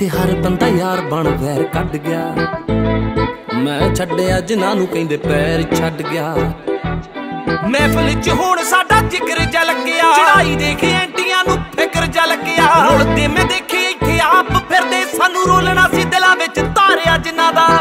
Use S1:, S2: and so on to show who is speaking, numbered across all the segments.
S1: ਜਿੱਥੇ ਹਰ ਬੰਦਾ ਯਾਰ ਬਣ ਵੈਰ ਕੱਢ ਗਿਆ। ਮੈਂ ਛੱਡਿਆ ਜਿਨ੍ਹਾਂ ਨੂੰ ਕਹਿੰਦੇ ਪੈਰ ਛੱਡ ਗਿਆ।
S2: ਮਹਿਫਿਲ ਚ ਹੁਣ ਸਾਡਾ ਜ਼ਿਕਰ ਜਾ ਲੱਗਿਆ। ਚੜਾਈ ਦੇਖੇ ਐਂਟੀਆਂ ਨੂੰ ਫਿਕਰ ਜਾ ਲੱਗਿਆ। ਰੁਲਦੇ ਮੈਂ ਦੇਖੇ ਇੱਥੇ ਆਪ ਫਿਰਦੇ, ਸਾਨੂੰ ਰੋਲਣਾ ਸੀ ਦਿਲਾਂ ਵਿੱਚ ਤਾਰਿਆ ਜਿਨ੍ਹਾਂ ਦਾ।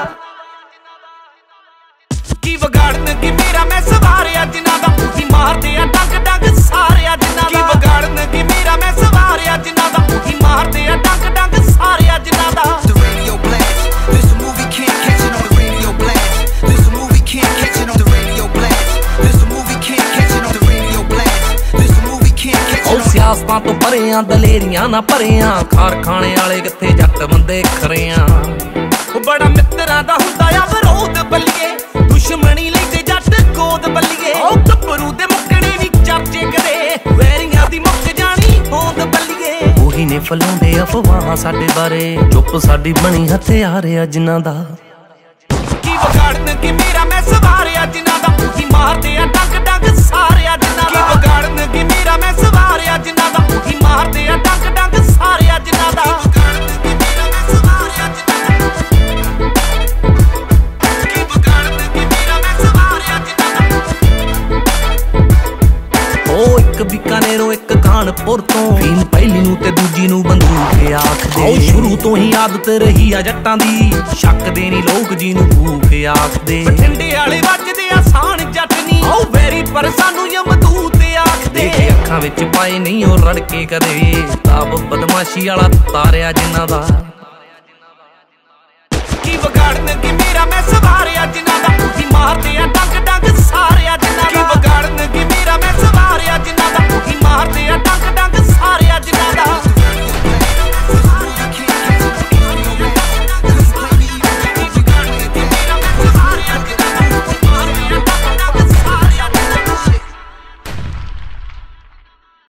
S2: ਕੀ ਵਿਗਾੜਨ ਕੀ ਮੇਰਾ ਮੈਂ ਸਵਾਰਿਆ ਜਿਨ੍ਹਾਂ ਦਾ। ਕੀ ਮਾਰਦੇ ਆ ਡੰਗ ਡੰਗ ਸਾਰਿਆ ਜਿਨ੍ਹਾਂ ਦਾ। ਕੀ ਵਿਗਾੜਨ ਕੀ ਮੇਰਾ ਮੈਂ ਸਵਾਰਿਆ ਜਿਨ੍ਹਾਂ ਦਾ। ਕੀ ਮਾਰਦੇ ਆ ਡੰਗ ਡੰਗ ਸਾਰਿਆ ਜਿਨ੍ਹਾਂ ਦਾ।
S3: The radio blast. This a movie, can't catch it on the radio blast. This a movie, can't catch it on the radio blast. This a movie, can't catch it on the radio blast. This a movie, can't catch it on the
S1: ਸਿਆਸਤਾਂ ਤੋਂ ਪਰਿਆਂ ਦਲੇਰੀਆਂ ਨਾ ਭਰਿਆਂ। ਕਾਰਖਾਨੇ ਵਾਲੇ ਕਿੱਥੇ ਜੱਟ ਬੰਦੇ ਖਰਿਆਂ।
S2: ਬੜਾ ਮਿੱਤਰਾਂ ਦਾ ਹੁੰਦਾ ਆ ਵਿਰੋਧ ਬੱਲੀਏ। ਦੁਸ਼ਮਣੀ ਲੈਂਦੇ ਜੱਟ ਗੋਦ ਬੱਲੀਏ। ਉਹ ਗੱਭਰੂ ਦੇ ਮੁੱਕਣੇ ਵੀ ਚਰਚੇ ਕਰੇ। ਵੈਰੀਆਂ ਦੀ ਮੁੱਕ ਜਾਣੀ ਹੋਂਦ ਬੱਲੀਏ।
S1: ਉਹੀ ਨੇ ਫਲਾਉਂਦੇ ਅਫਵਾਹਾਂ ਸਾਡੇ ਬਾਰੇ। ਚੁੱਪ ਸਾਡੀ ਬਣੀ ਹਥਿਆਰ ਆ ਜਿਨ੍ਹਾਂ ਦਾ।
S2: ਕੀ ਵਿਗਾੜਨ ਕੀ ਮੇਰਾ ਮੈਂ ਸਵਾਰਿਆ ਜਿਨ੍ਹਾਂ ਦਾ। ਕੀ ਮਾਰਦੇ ਆ ਡੰਗ ਡੰਗ ਸਾਰਿਆ ਜਿਨ੍ਹਾਂ ਦਾ। ਕੀ ਵਿਗਾੜਨ ਕੀ ਮੇਰਾ ਮੈਂ ਸਵਾਰਿਆ ਜਿਨ੍ਹਾਂ ਦਾ। ਕੀ ਮਾਰਦੇ ਆ ਡੰਗ ਡੰਗ ਸਾਰਿਆ ਜਿਨ੍ਹਾਂ ਦਾ।
S1: ਇੱਕ ਬੀਕਾਨੇਰੋਂ ਇੱਕ ਕਾਨਪੁਰ ਤੋਂ। ਫੀਮ ਪਹਿਲੀ ਨੂੰ ਤੇ ਦੂਜੀ ਨੂੰ ਬੰਦੂਕ ਆਖਦੇ। ਸ਼ੁਰੂ ਤੋਂ ਹੀ ਆਦਤ ਰਹੀ ਆ ਜੱਟਾਂ ਦੀ। ਸ਼ੱਕ ਦੇ ਨੀ ਲੋਕ ਜੀ ਨੂੰ ਭੂਖ ਆਖਦੇ।
S2: ਬਠਿੰਡੇ ਵਾਲੇ ਵੱਜਦੇ ਆਸਾਨ ਜੱਟ ਨੀ। ਉਹ ਵੈਰੀ ਪਰ ਸਾਨੂੰ ਯਮਦੂਤ ਆਖਦੇ।
S1: ਦੇਖੇ ਅੱਖਾਂ ਵਿੱਚ ਪਾਏ ਨਹੀਂ ਉਹ ਰੜਕੇ ਕਦੇ। ਤਾਬ ਬਦਮਾਸ਼ੀ ਵਾਲਾ ਤਾਰਿਆ ਜਿਨ੍ਹਾਂ ਦਾ।